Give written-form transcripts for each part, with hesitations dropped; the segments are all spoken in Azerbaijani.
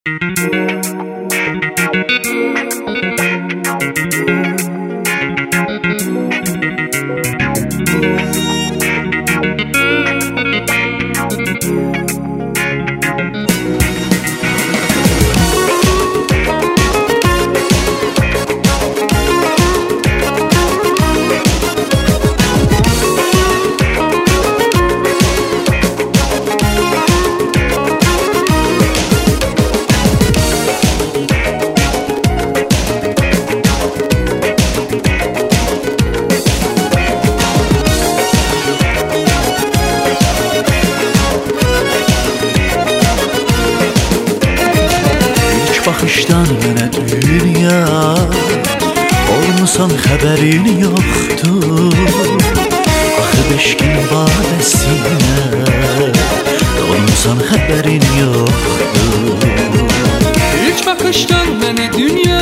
Baxışdan mənə dünya olmusan xəbərin yoxdur. Axı beşkin badəsinə olmusan xəbərin yoxdur. İlk baxışdan mənə dünya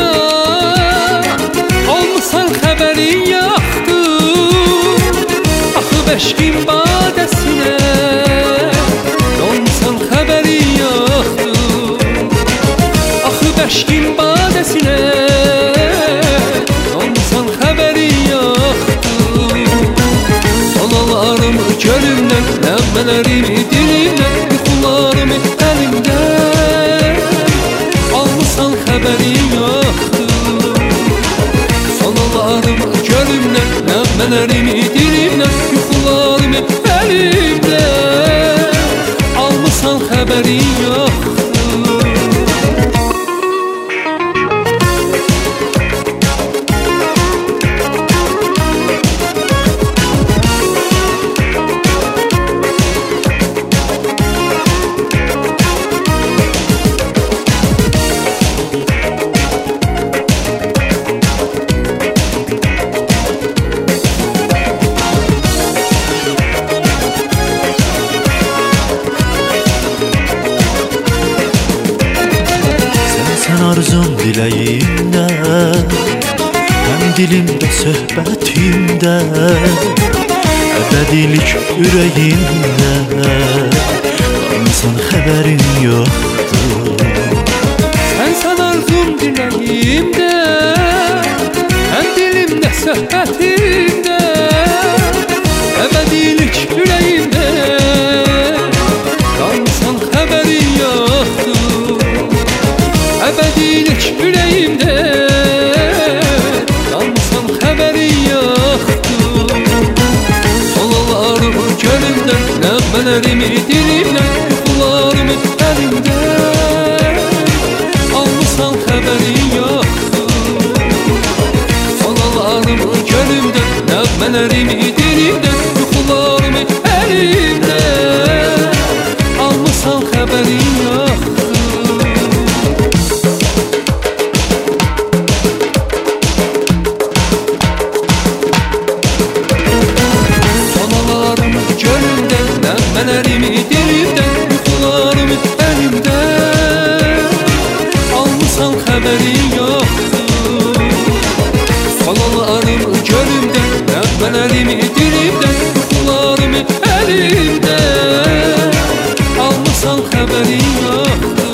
olmusan xəbərin yoxdur. Axı beşkin badəsinə olmusan xəbərin yoxdur. Beşkin badəsinə olmusan xəbərin yoxdur. Analarım gölümdən, nəğmələrimi dilimdən, yuxularımı əlimdən almısan xəbərin yoxdur. Analarım gölümdən, nəğmələrimi dilimdən, yuxularımı əlimdən almısan xəbərin yoxdur. Sən arzum diləyimdə, həm dilimdə, söhbətimdə, əbədilik ürəyimdə qalmısan xəbərin yoxdur. Sən arzum diləyimdə, həm dilimdə, söhbətimdə, əbədilik ürəyimdə qalmısan xəbərin yoxdur. Əbədilik ürəyimdə qalmısan xəbərin yoxdur. Solalarım gölümdən, nəğmələrimi dilimdən, yuxularımı əlimdən almısan xəbərin yoxdur. Solalarım gölümdən, nəğmələrimi dilimdən, yuxularımı əlimdən almısan xəbərin yoxdur. Nəğmələrimi dilimdən, yuxularımı əlimdən almısan xəbərin yoxdur. Salalarım gölümdən, nəğmələrimi dilimdən, yuxularımı əlimdən almısan xəbərin yoxdur.